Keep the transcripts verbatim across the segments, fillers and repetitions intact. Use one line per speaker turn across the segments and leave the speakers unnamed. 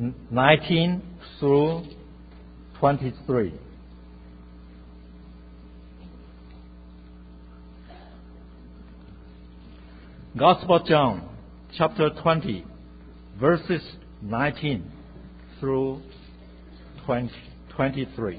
nineteen through twenty-three. Gospel of John, chapter twenty, verses nineteen through twenty-three.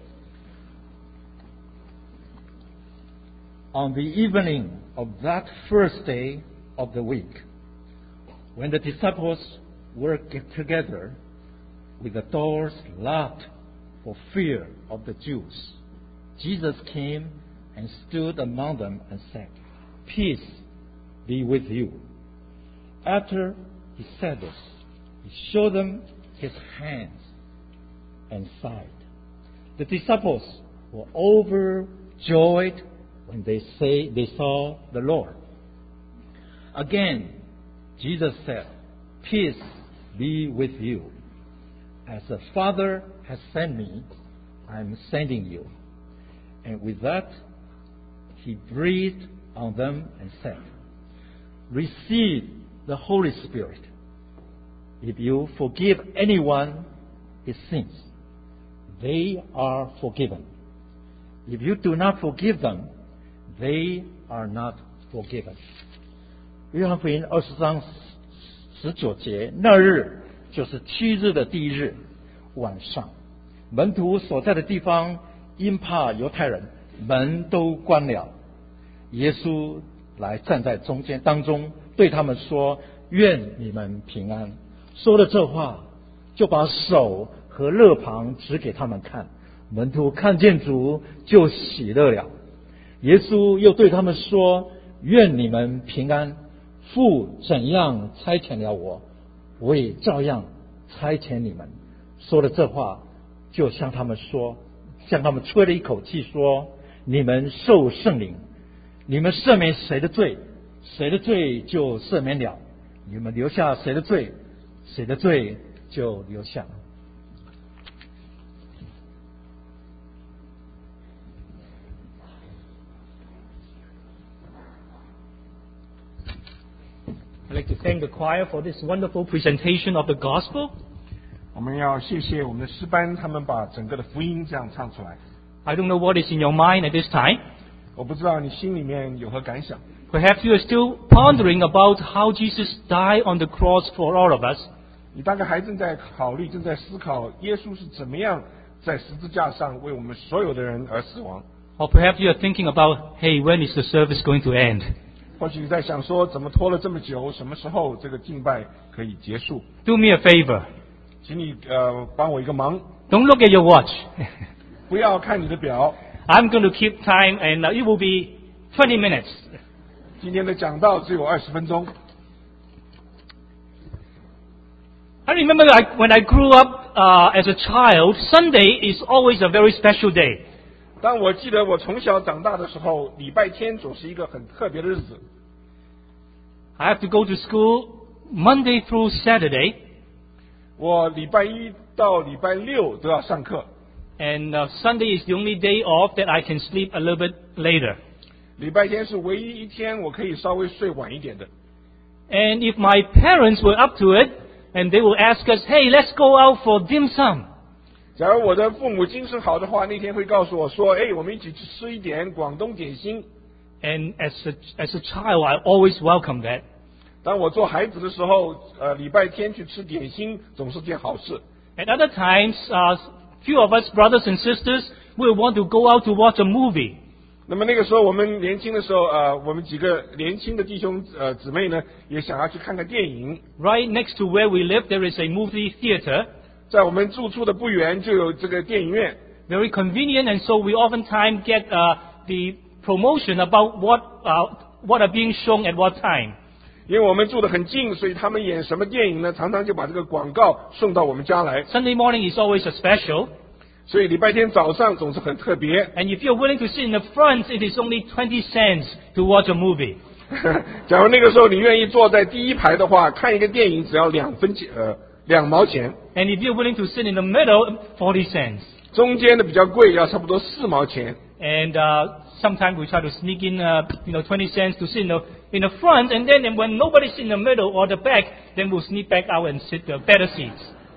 On the evening of that first day of the week, when the disciples were together with the doors locked for fear of the Jews, Jesus came and stood among them and said, "Peace be with you." After he said this, he showed them his hands and side. The disciples were overjoyed when they say they saw the Lord. Again, Jesus said, "Peace be with you. As the Father has sent me, I am sending you." And with that, he breathed on them and said, "Receive the Holy Spirit. If you forgive anyone his sins, they are forgiven. If you do not forgive them, they are not forgiven."约翰福音二十章十九节，那日就是七日的第一日晚上，门徒所在的地方因怕犹太人，门都关了。耶稣来站在中间当中，对他们说：“愿你们平安。”说了这话，就把手和肋旁指给他们看。门徒看见主，就喜乐了。耶稣又对他们说：“愿你们平安。父怎样差遣了我，我也照样差遣你们。”说了这话，就向他们说，向他们吹了一口气，说：“你们受圣灵。你们赦免谁的罪，谁的罪就赦免了；你们留下谁的罪，谁的罪就留下。”
I'd like to thank the choir for this wonderful presentation of the gospel.
我们要谢谢我们的诗班，他们把整个的福音这样唱出来。
I don't know what is in your mind at this time.
我不知道你心里面有何感想。
Perhaps you are still pondering about how Jesus died on the cross for all of us.
你大概还正在考虑，正在思考耶稣是怎么样在十字架上为我们所有的人而死亡。
Or perhaps you are thinking about, hey, when is the service going to end?
或许你在想说，怎么拖了这么久，什么时候这个敬拜可以结束？
Do me a favor.
请你呃帮我一个忙，
Don't look at your watch.
不要看你的表。
I'm going to keep time and uh, it will be twenty minutes.
今天的讲道只有二十分钟。
I remember I, when I grew up uh, as a child, Sunday is always a very special day.
当我记得我从小长大的时候，礼拜天总是一个很特别的日子。
I have to go to school Monday through Saturday.
我礼拜一到礼拜六都要上课。
And uh, Sunday is the only day off that I can sleep a little bit later.
礼拜天是唯一一天我可以稍微睡晚一点的。
And if my parents were up to it, and they will ask us, hey, let's go out for dim sum.
假如我的父母精神好的话，那天会告诉我说：“哎，我们一起去吃一点广东点心。”
And as a, as a child, I always welcome that.
当我做孩子的时候，呃，礼拜天去吃点心总是件好事。
At other times, uh, few of us brothers and sisters will want to go out to watch a movie.
那么那个时候我们年轻的时候，呃，我们几个年轻的弟兄呃姊妹呢，也想要去看看电影。
Right next to where we live, there is a movie theater.
在我们住处的不远就有这个电影院。
Very convenient, and so we oftentimes get uh, the promotion about what uh, what are being shown at what time.
因为我们住得很近，所以他们演什么电影呢？常常就把这个广告送到我们家来。
Sunday morning is always a special.
所以礼拜天早上总是很特别。
And if you're willing to sit in the front, it is only twenty cents to watch a movie.
假如那个时候你愿意坐在第一排的话，看一个电影只要两分钱，呃，两毛钱。
And if you're willing to sit in the middle, forty cents.
中间的比较贵，要差不多四毛钱。
And uh, sometimes we try to sneak in, uh, you know, twenty cents to sit in the in the front, and then when nobody sits in the middle or the back, then we'll sneak back out and sit the better seats.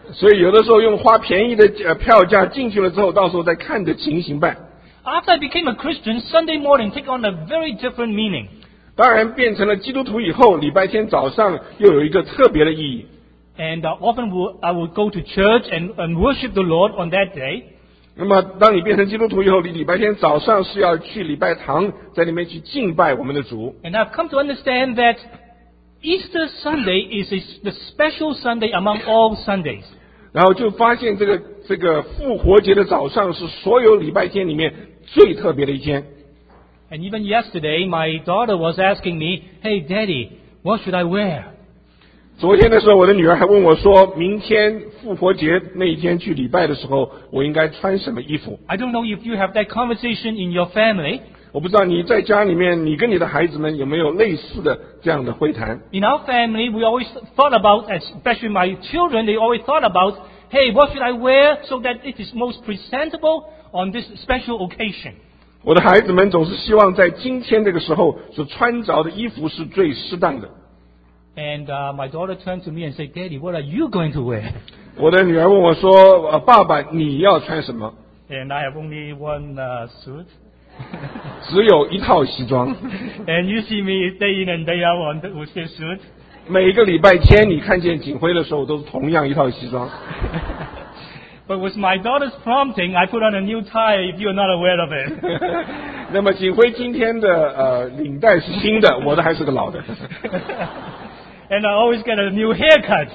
所以有的时候用花便宜的呃票价进去了之后，到时候再看着情形办。
After I became a Christian, Sunday morning take on a very different meaning.
当然，变成了基督徒以后，礼拜天早上又有一个特别的意义。
And uh, often will, I would go to church and, and worship the Lord on that day.
那么，当你变成基督徒以后，你礼拜天早上是要去礼拜堂，在里面去敬拜我们的主。
And I've come to understand that Easter Sunday is a, the special Sunday among all Sundays.
然后就发现这个这个复活节的早上是所有礼拜天里面最特别的一天。
And even yesterday, my daughter was asking me, "Hey, Daddy, what should I wear?"
昨天的时候，我的女儿还问我说，明天复活节那一天去礼拜的时候，我应该穿什么衣服
I don't know if you have that conversation in your family.
我不知道你在家里面，你跟你的孩子们有没有类似的这样的会谈。
In our family, we always thought about, especially my children, they always thought about, "Hey, what should I wear so that it is most presentable on this special occasion?"
我的孩子们总是希望在今天这个时候所穿着的衣服是最适当的。
And uh, my daughter turned to me and said, "Daddy, what are you going to wear?"
我的女儿问我说：“呃，爸爸，你要穿什么
And I have only one uh, suit. ？”
只有一套西装。
And you see me day in and day out on the, with this suit.
每个礼拜天你看见景辉的时候，都是同样一套西装。
But with my daughter's prompting, I put on a new tie if you're not aware of it.
那么景辉今天的呃领带是新的，我的还是个老的。
And I always get a new haircut.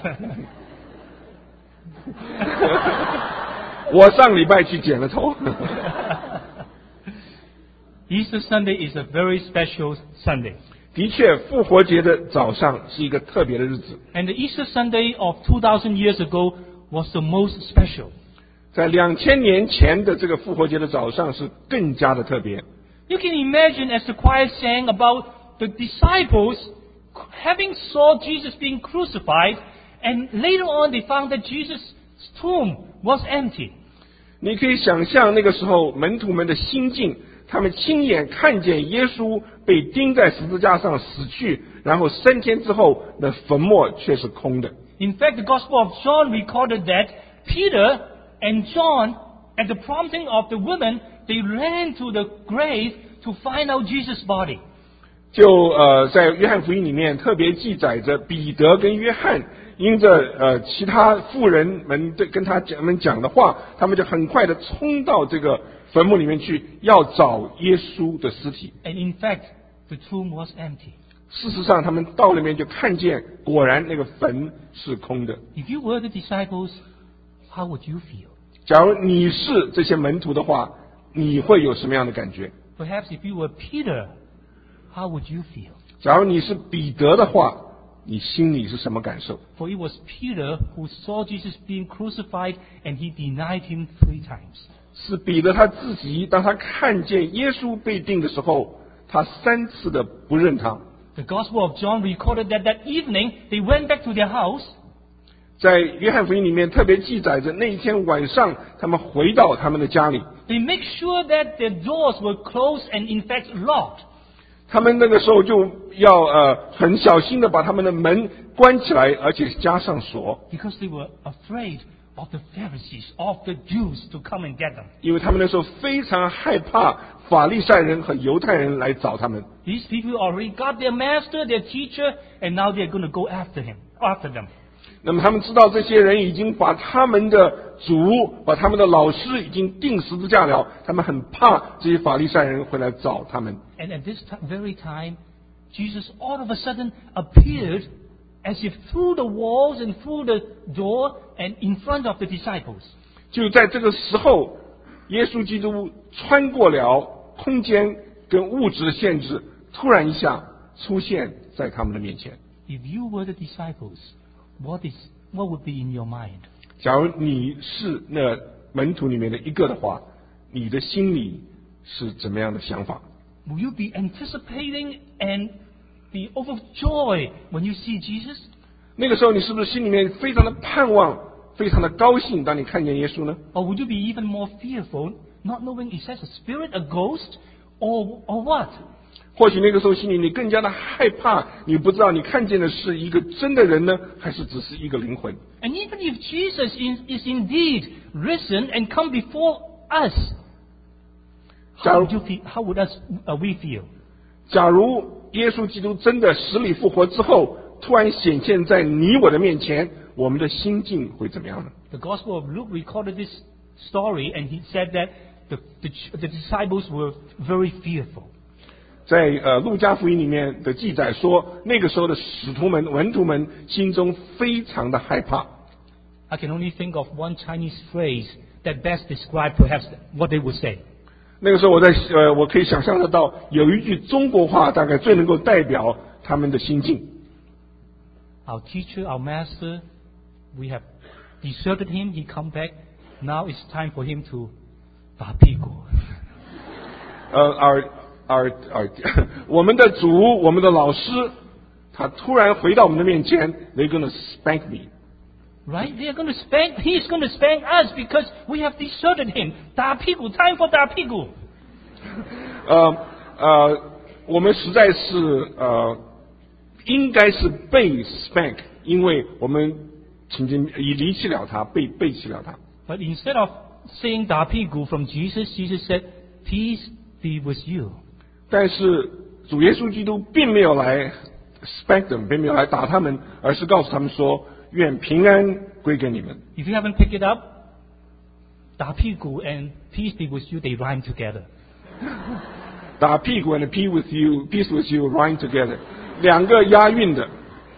我上礼拜去剪了头。
Easter Sunday is a very special Sunday.
的确，复活节的早上是一个特别的日子。
And the Easter Sunday of two thousand years ago was the most special.
在两千年前的这个复活节的早上是更加的特别。
You can imagine as the choir sang about the disciples having saw Jesus being crucified, and later on they found that Jesus' tomb was empty.
你可以想象那个时候门徒们的心境，他们亲眼看见耶稣被钉在十字架上死去，然后三天之后，那坟墓却是空的。
In fact, the Gospel of John recorded that Peter and John, at the prompting of the women, they ran to the grave to find out Jesus' body.
就呃，在约翰福音里面特别记载着彼得跟约翰因着呃其他妇人们对跟他讲们讲的话，他们就很快的冲到这个坟墓里面去，要找耶稣的尸体。
And in fact, the tomb was empty.
事实上，他们到那边就看见，果然那个坟是空的。
If you were the disciples, how would you feel?
假如你是这些门徒的话，你会有什么样的感觉？
Perhaps if you were Peter, how would you feel?
假如你是彼得的话，你心里是什么感受？
For it was Peter who saw Jesus being crucified and he denied him three times.
是彼得他自己，当他看见耶稣被钉的时候，他三次的不认他。
The Gospel of John recorded that that evening they went back to their house.
在约翰福音里面特别记载着，那一天晚上，他们回到他们的家里，
They make sure that their doors were closed and in fact locked.
他们那个时候就要呃很小心的把他们的门关起来，而且加上锁，
Because they were afraid of the Pharisees, of the Jews to come and get them.
因为他们那时候非常害怕法利赛人和犹太人来找他们。
These people already got their master, their teacher, and now they're going to go after him, after them.
那么他们知道这些人已经把他们的主、把他们的老师已经钉十字架了，他们很怕这些法利赛人会来找他们。
And at this t- very time, Jesus all of a sudden appeared as if through the walls and through the door and in front of the disciples.
就在这个时候，耶稣基督穿过了空间跟物质的限制，突然一下出现在他们的面前。
If you were the disciples, what is what would be in your mind?
假如你是那门徒里面的一个的话，你的心里是怎么样的想法？
Will you be anticipating and be overjoyed when you see Jesus?
那个时候你是不是心里面非常的盼望，非常的高兴？当你看见耶稣呢？
Or would you be even more fearful, not knowing is that a spirit, a ghost, or or what?
或许那个时候心里你更加的害怕，你不知道你看见的是一个真的人呢，还是只是一个灵魂。
And even if Jesus is, is indeed risen and come before us, how would, you feel, how would us, uh, we feel?
假如耶稣基督真的死里复活之后，突然显现在你我的面前，我们的心境会怎么样呢？
The Gospel of Luke recorded this story, and he said that the, the, the disciples were very fearful.
在呃路加福音里面的记载说，那个时候的使徒们、门徒们心中非常的害怕。
I can only think of one Chinese phrase that best describes perhaps what they would say.
那个时候我在呃我可以想象得到，有一句中国话大概最能够代表他们的心境。
Our teacher, our master, we have deserted him, he come back. Now it's time for him to 打屁股。
呃，而而而我们的主，我们的老师，他突然回到我们的面前 ，They're gonna spank me.
Right? They are going to spank, he is going to spank us because we have deserted him. 打屁股 time for 打屁股。
呃呃，我们实在是呃，应该是被 spank， 因为我们曾经已离弃了他，背背弃了他。
But instead of saying 打屁股 from Jesus, Jesus said, "Peace be with you."
但是主耶稣基督并没有来 spank them， 并没有来打他们，而是告诉他们说：愿平安归给你们。
If you haven't picked it up, 打屁股 and peace be with you, they rhyme together.
打屁股 and peace with you, peace with you rhyme together， 两个押韵的。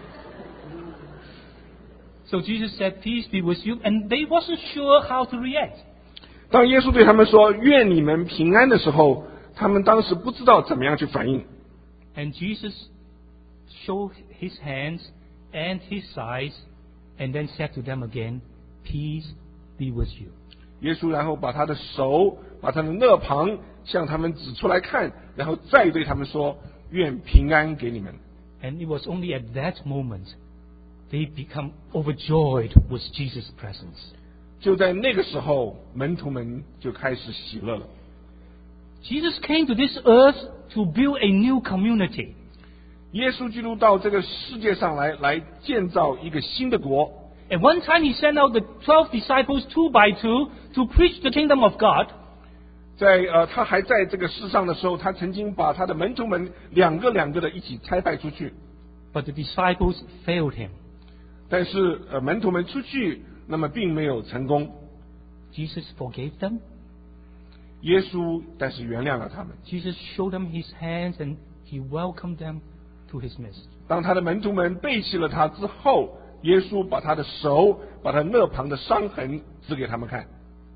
So Jesus said, "Peace be with you," and they wasn't sure how to react.
当耶稣对他们说愿你们平安的时候，他们当时不知道怎么样去反应。
And Jesus showed his hands and his sides, and then said to them again, "Peace be with you."
耶稣然后把他的手，把他的肋旁向他们指出来看，然后再对他们说：愿平安给你们。
And it was only at that moment they become overjoyed with Jesus' presence.
就在那个时候，门徒们就开始喜乐了。
Jesus came to this earth to build a new community.
耶稣基督到这个世界上来，来建造一个新的国。
At one time he sent out the twelve disciples two by two to preach the kingdom of God.
在呃，他还在这个世上的时候，他曾经把他的门徒们两个两个的一起差派出去。
But the disciples failed him.
但是呃，门徒们出去，那么并没有成功。
Jesus forgave them.
耶稣但是原谅了他们。
Jesus showed them his hands and he welcomed them to his midst.
当他的门徒们背弃了他之后，耶稣把他的手，把他肋旁的伤痕指给他们看。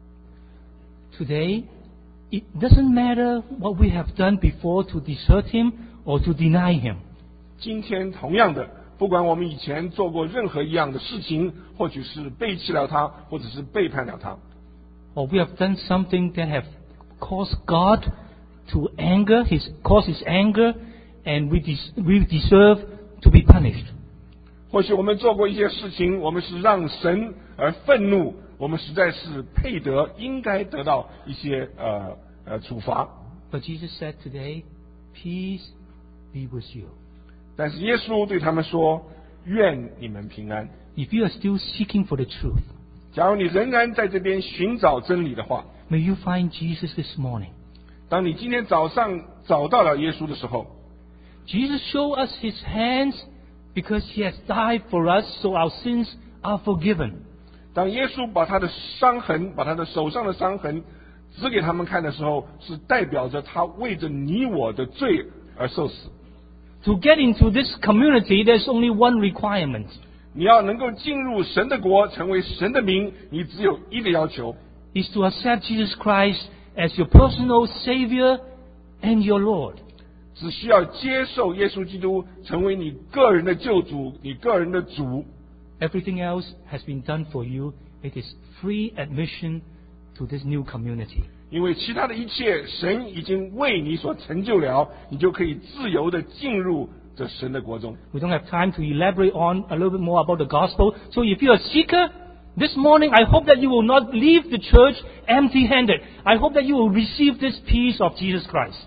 Today, it doesn't matter what we have done before to desert him or to deny him.
今天同样的，不管我们以前做过任何一样的事情，或许是背弃了他，或者是背叛了他，
Or we have done something that have caused God to anger, his cause his anger, and we des- we deserve to be punished.
或许我们做过一些事情，我们是让神而愤怒，我们实在是配得应该得到一些呃呃处罚。
But Jesus said today, "Peace be with you."
但是耶稣对他们说：愿你们平安。
If you are still seeking for the truth,
假如你仍然在这边寻找真理的话，
may you find Jesus this morning.
当你今天早上找到了耶稣的时候，
Jesus showed us his hands because he has died for us, so our sins are forgiven.
当耶稣把他的伤痕，把他的手上的伤痕指给他们看的时候，是代表着他为着你我的罪而受死。
To get into this community, there's only one requirement.
你要能够进入神的国，成为神的民，你只有一个要求，
Is to accept Jesus Christ as your personal Savior and your Lord.
只需要接受耶稣基督成为你个人的救主，你个人的主。
Everything else has been done for you. It is free admission to this new community.
因为其他的一切，神已经为你所成就了，你就可以自由的进入这神的国中。
We don't have time to elaborate on a little bit more about the gospel. So if you're a seeker, this morning I hope that you will not leave the church empty-handed. I hope that you will receive this peace of Jesus Christ.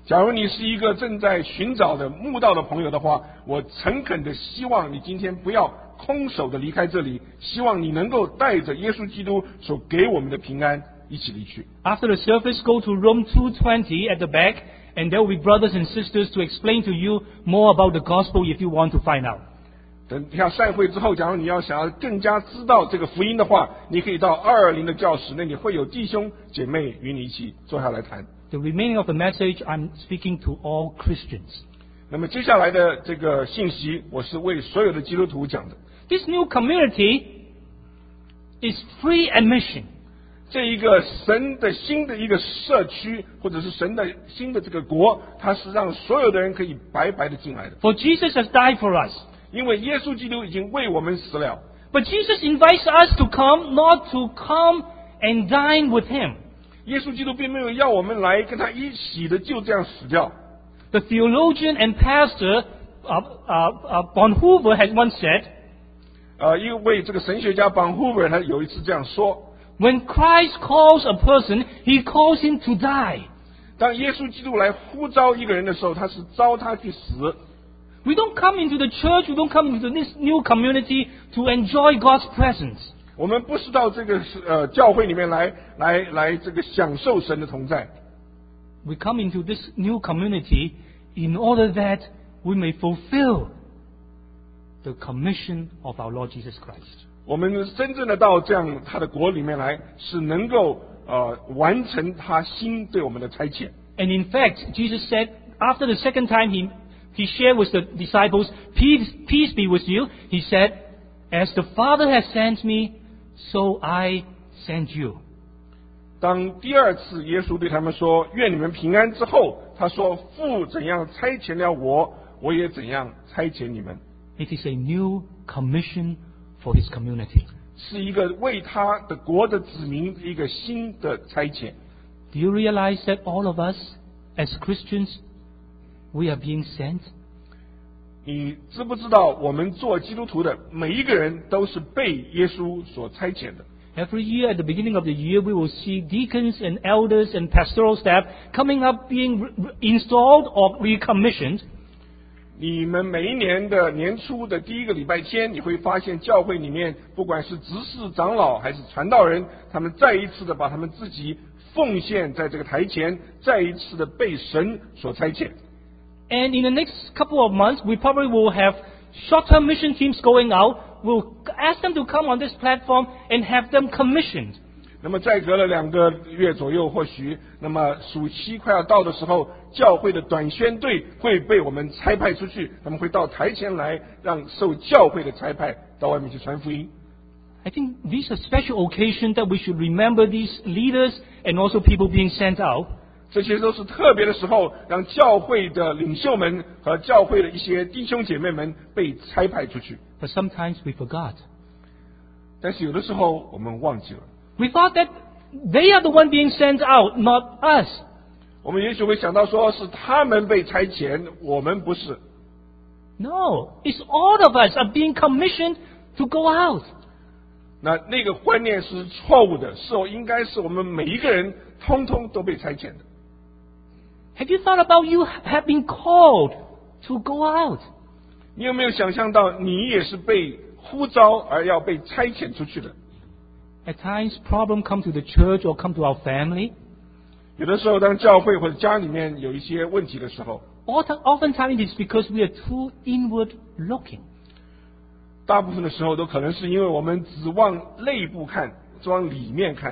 假如你是一个正在寻找的慕道的朋友的话，我诚恳的希望你今天不要空手的离开这里，希望你能够带着耶稣基督所给我们的平安一起离去。
After the service, go to room two twenty at the back, and there will be brothers and sisters to explain to you more about the gospel if you want to find out.
等一下散会之后，假如你要想要更加知道这个福音的话，你可以到二二零的教室，那里会有弟兄姐妹与你一起坐下来谈。
The remaining of the message, I'm speaking to all Christians.
那么接下来的这个信息，我是为所有的基督徒讲的。
This new community is free admission.
这一个神的新的一个社区，或者是神的新的这个国，它是让所有的人可以白白的进来的。
For Jesus has died for us.
因为耶稣基督已经为我们死了。
But Jesus invites us to come, not to come and dine with him.
耶稣基督并没有要我们来跟他一起的就这样死掉。
The theologian and pastor uh, uh, uh, Bonhoeffer has once said,
呃，一位这个神学家 Bonhoeffer 他有一次这样说：
when Christ calls a person, he calls him to die.
当耶稣基督来呼召一个人的时候，他是召他去死。
We don't come into the church, we don't come into this new community to enjoy God's presence.
我们不是到这个呃教会里面来来来这个享受神的同在。
We come into this new community in order that we may fulfill the commission of our Lord Jesus Christ.
我们真正的到这样他的国里面来，是能够呃完成他新对我们的差遣。
And in fact, Jesus said, after the second time he, he shared with the disciples, peace, peace be with you, he said, as the Father has sent me, so I send you.
当第二次耶稣对他们说愿你们平安之后，他说父怎样差遣了我，我也怎样差遣你们。
It is a new commission for his community.
是一个为他的国的子民一个新的差遣。
Do you realize that all of us, as Christians, we are being sent?
你知不知道我们做基督徒的每一个人都是被耶稣所差遣的？
Every year, at the beginning of the year, we will see deacons and elders and pastoral staff coming up being re- re- installed or recommissioned.
你们每一年的年初的第一个礼拜天，你会发现教会里面，不管是执事、长老还是传道人，他们再一次的把他们自己奉献在这个台前，再一次的被神所差遣。
And in the next couple of months, we probably will have short-term mission teams going out. We'll ask them to come on this platform and have them commissioned.
那么再隔了两个月左右，或许那么暑期快要到的时候，教会的短宣队会被我们差派出去，他们会到台前来，让受教会的差派到外面去传福音。
I think these are special occasions that we should remember these leaders and also people being sent out.
这些都是特别的时候，让教会的领袖们和教会的一些弟兄姐妹们被差派出去。
But sometimes we forgot.
但是有的时候我们忘记了，
We thought that they are the one being sent out, not us.
我们也许会想到说是他们被差遣，我们不是。
No, it's all of us are being commissioned to go out.
那那个观念是错误的，是应该是我们每一个人通通都被差遣的。
Have you thought about you have been called to go out?
你有没有想象到你也是被呼召而要被差遣出去的？
At times, problems come to the church or come to our family.
有的时候，当教会或者家里面有一些问题的时候，
Often- Oftentimes, it is because we are too inward looking.
大部分的时候都可能是因为我们只往内部看，只往里面看。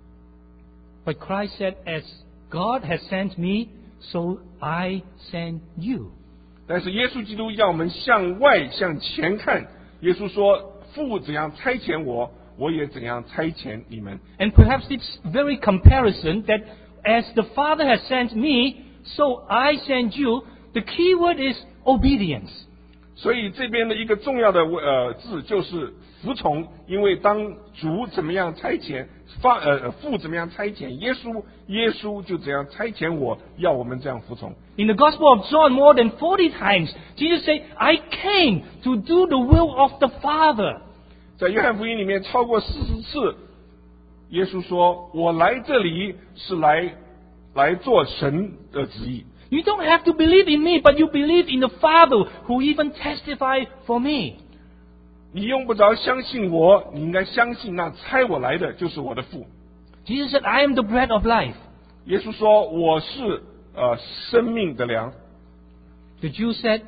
But Christ said, as God has sent me, so I send you.
但是耶稣基督要我们向外向前看。耶稣说：“父怎样差遣我，我也怎样差遣你们。”
And perhaps it's very comparison that as the Father has sent me, so I send you. The key word is obedience.
所以这边的一个重要的呃字就是服从，因为当主怎么样差遣发呃父怎么样差遣耶稣，耶稣就怎样差遣我，要我们这样服从。
In the Gospel of John, more than forty times, Jesus said, I came to do the will of the Father.
在约翰福音里面超过四十次，耶稣说：“我来这里是来来做神的旨意。”
You don't have to believe in me, but you believe in the Father who even testified for me.
你用不着相信我，你应该相信那差我来的就是我的父。
Jesus said, I am the bread of life.
耶稣说：“我是呃生命的粮。”
The Jews said,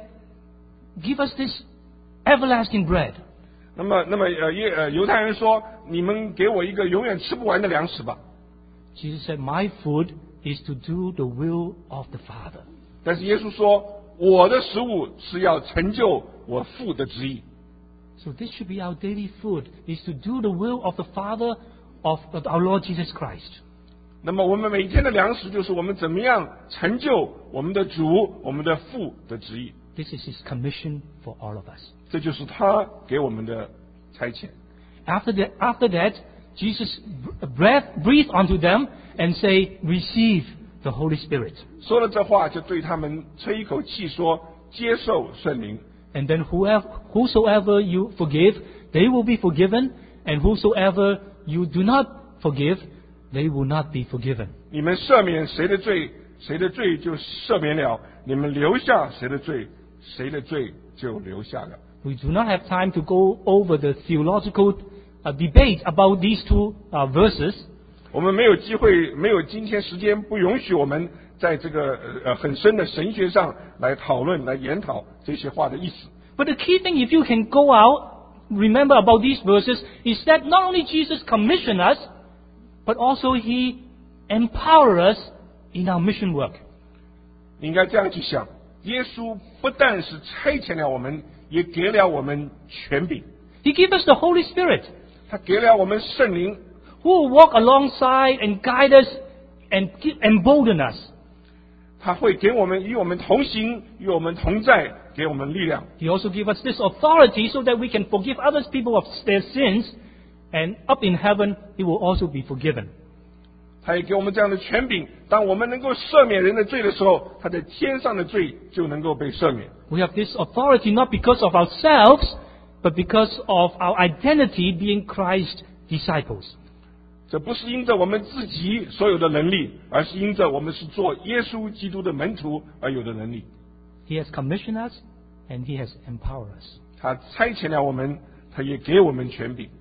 give us this everlasting bread.
那么，那么呃耶呃犹太人说：“你们给我一个永远吃不完的粮食吧。”
Jesus said, my food is to do the will of the Father.
但是耶稣说：“我的食物是要成就我父的旨意。”
So this should be our daily food, is to do the will of the Father of our Lord Jesus Christ.
那么我们每天的粮食就是我们怎么样成就我们的主、我们的父的旨意。
This is His commission for all of us.
这就是他给我们的差遣。
After that, after that, Jesus breathed, breathed onto them and say, receive the Holy Spirit.
说了这话，就对他们吹一口气说：“接受圣灵。”
And then whoever, whosoever you forgive, they will be forgiven. And whosoever you do not forgive, they will not be forgiven.
你们赦免谁的罪，谁的罪就赦免了；你们留下谁的罪，谁的罪就留下了。
We do not have time to go over the theological uh, debate about these two uh, verses.
我们没有机会，没有今天时间，不允许我们在这个呃很深的神学上来讨论、来研讨这些话的意思。
But the key thing, if you can go out, remember about these verses, is that not only Jesus commissioned us, but also He empowered us in our mission work.
你应该这样去想：耶稣不但是差遣了我们，也给了我们权柄。
He gave us the Holy Spirit,
他给了我们圣灵，
who will walk alongside and guide us and give, embolden us.
他会给我们与我们同行，与我们同在，给我们力量。
He also gave us this authority so that we can forgive others people of their sins, and up in heaven, He will also be forgiven.
他也给我们这样的权柄，当我们能够赦免人的罪的时候，他在天上的罪就能够被赦免。
We have this authority not because of ourselves, but because of our identity being Christ's disciples.
这不是因着我们自己所有的能力，而是因着我们是做耶稣基督的门徒而有的能力。
He has commissioned us, and He has empowered us.
他差遣了我们，他也给我们权柄。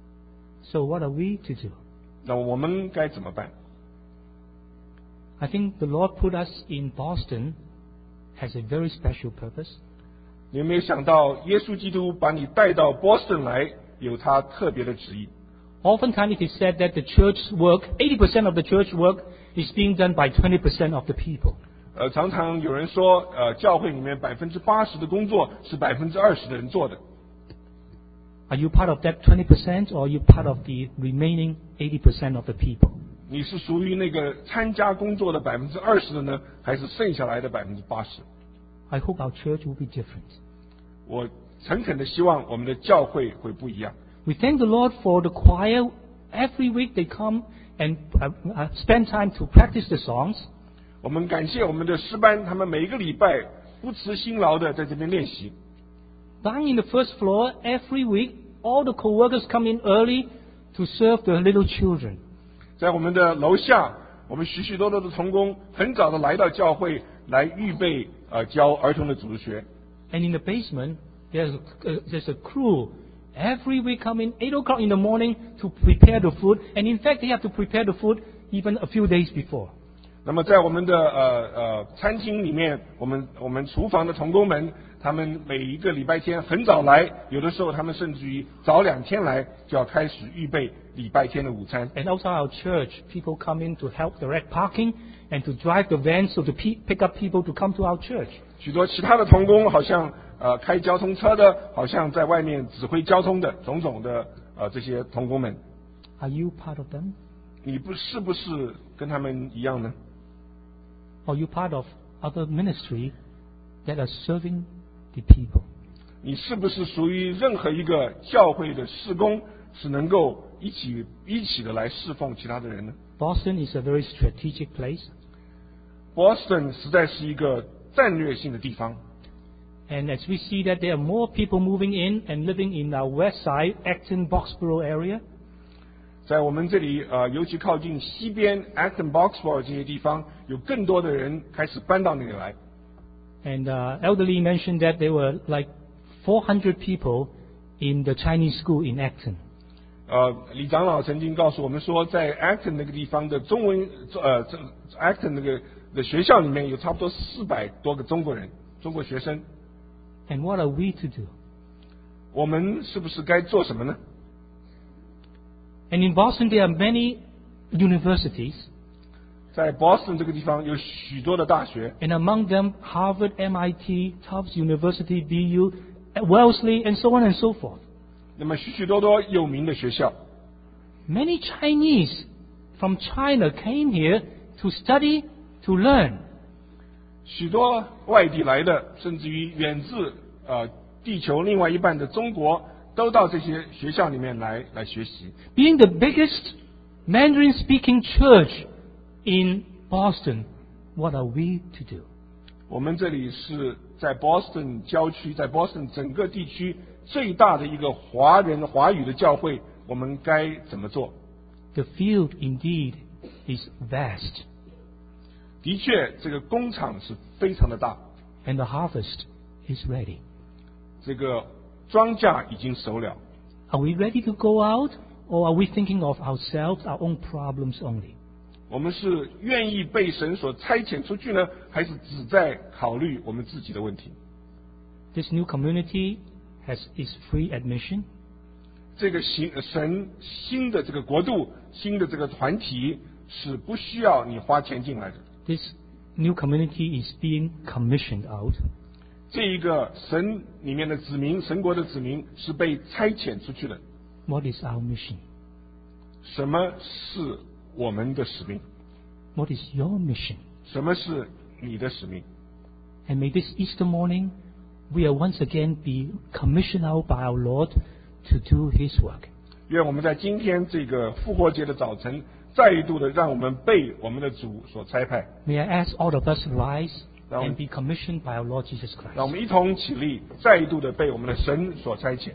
So what are we to do?
那我们该怎么办？
I think the Lord put us in Boston has a very special purpose.
你有没有想到，耶稣基督把你带到波士顿来，有他特别的旨意？
Oftentimes it is said that the church's work, eighty percent of the church work, is being done by twenty percent of the people.
呃，常常有人说，呃，教会里面百分之八十的工作是百分之二十的人做的。
Are you part of that twenty percent, or are you part of the remaining eighty percent of the people?
你是属于那个参加工作的百分之二十的呢，还是剩下来的百分之八十？
I hope our church will be different.
我诚恳的希望我们的教会会不一样。
We thank the Lord for the choir. Every week they come and uh, uh, spend time to practice the songs.
我们感谢我们的诗班，他们每个礼拜不辞辛劳的在这边练习。
Down in the first floor, every week, all the co-workers come in early to serve the little children.
在我们的楼下，我们许许多多的童工很早的来到教会来预备呃教儿童的主日学。
And in the basement, there's a, uh, there's a crew. Every week come in eight o'clock in the morning to prepare the food. And in fact, they have to prepare the food even a few days before.
那么在我们的呃呃餐厅里面，我们我们厨房的童工们，他们每一个礼拜天很早来，有的时候他们甚至于早两天来，就要开始预备礼拜天的午餐。
And outside our church, people come in to help direct parking and to drive the vans so to pe- pick up people to come to our church.
许多其他的童工好像呃开交通车的，好像在外面指挥交通的种种的呃这些童工们，
Are you part of them?
你不是不是跟他们一样呢？
Or are you part of other ministry that are serving the people?
你是不是属于任何一个教会的事工，是能够一起一起的来侍奉其他的人呢？
Boston is a very strategic place.
Boston 实在是一个战略性的地方。
And as we see that there are more people moving in and living in our west side, Acton, Boxborough area,
在我们这里呃，尤其靠近西边 Acton Boxford 这些地方，有更多的人开始搬到那里来。
And uh, Elderly mentioned that there were like four hundred people in the Chinese school in Acton.
呃，李长老曾经告诉我们说，在 Acton 那个地方的中文呃这 Acton 那个的学校里面有差不多四百多个中国人，中国学生。
And what are we to do?
我们是不是该做什么呢？
And in Boston there are many universities.
在 Boston 这个地方有许多的大学，
And among them, Harvard, M I T, Tufts University, B U, Wellesley, and so on and so forth.
那么许许多多有名的学校，
Many Chinese from China came here to study, to learn.
许多外地来的，甚至于远自呃地球另外一半的中国，都到这些学校里面来来学习。
Being the biggest Mandarin-speaking church in Boston, what are we to do?
我们这里是在 Boston 郊区，在 Boston 整个地区最大的一个华人华语的教会，我们该怎么做？
The field indeed is vast,
的确，这个工厂是非常的大，
and the harvest is ready.
这个庄稼已经熟了。
Are we ready to go out, or are we thinking of ourselves, our own problems only?
我们是愿意被神所差遣出去呢，还是只在考虑我们自己的问题？
This new community has is free admission.
这个新神新的这个国度，新的这个团体是不需要你花钱进来的。
This new community is being commissioned out.
这一个神里面的子民，神国的子民是被差遣出去的。
What is our mission?
什么是我们的使命？
What is your mission?
什么是你的使命？
And may this Easter morning we are once again be commissioned out by our Lord to do His work.
愿我们在今天这个复活节的早晨，再一度的让我们被我们的主所差派。
May I ask all of us to rise
Now-
and be commissioned by our Lord Jesus
让我
Christ.
们一同起立，再一度的被我们的神所差遣。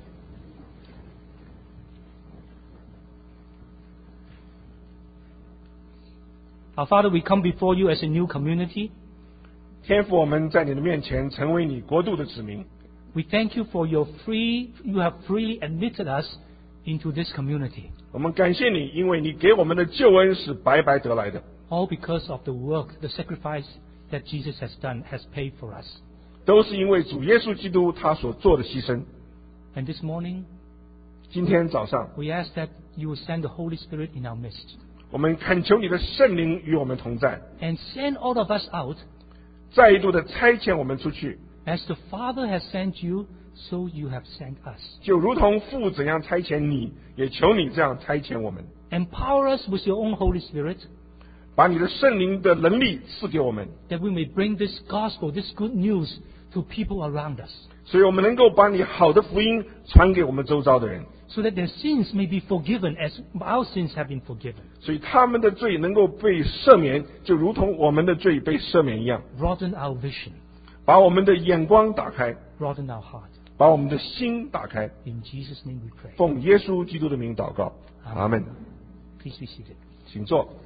Our Father, we come before you as a new community.
天父，我们在你的面前成为你国度的子民。
We thank you for your free, you have freely admitted us into this community.
我们感谢你，因为你给我们的救恩是白白得来的，
All because of the work, the sacrifice that Jesus has done, has paid for us.
都是因为主耶稣基督他所做的牺牲。
And this morning,
今天早上，
we ask that you will send the Holy Spirit in our midst
我们恳求你的圣灵与我们同在，
and send all of us out
再一度的差遣我们出去，
as the Father has sent you, so you have sent us.
就如同父怎样差遣你，也求你这样差遣我们，
Empower us with your own Holy Spirit
把你的圣灵的能力赐给我们，
that we may bring this gospel, this good news to people around us,
所以我们能够把你好的福音传给我们周遭的人，
so that their sins may be forgiven as our sins have been forgiven.
所以他们的罪能够被赦免，就如同我们的罪被赦免一样。
Broaden our vision,
把我们的眼光打开，
broaden our heart.
把我们的心打开，
In Jesus' name we pray.
奉耶稣基督的名祷告，阿门。
Please be seated.
请坐。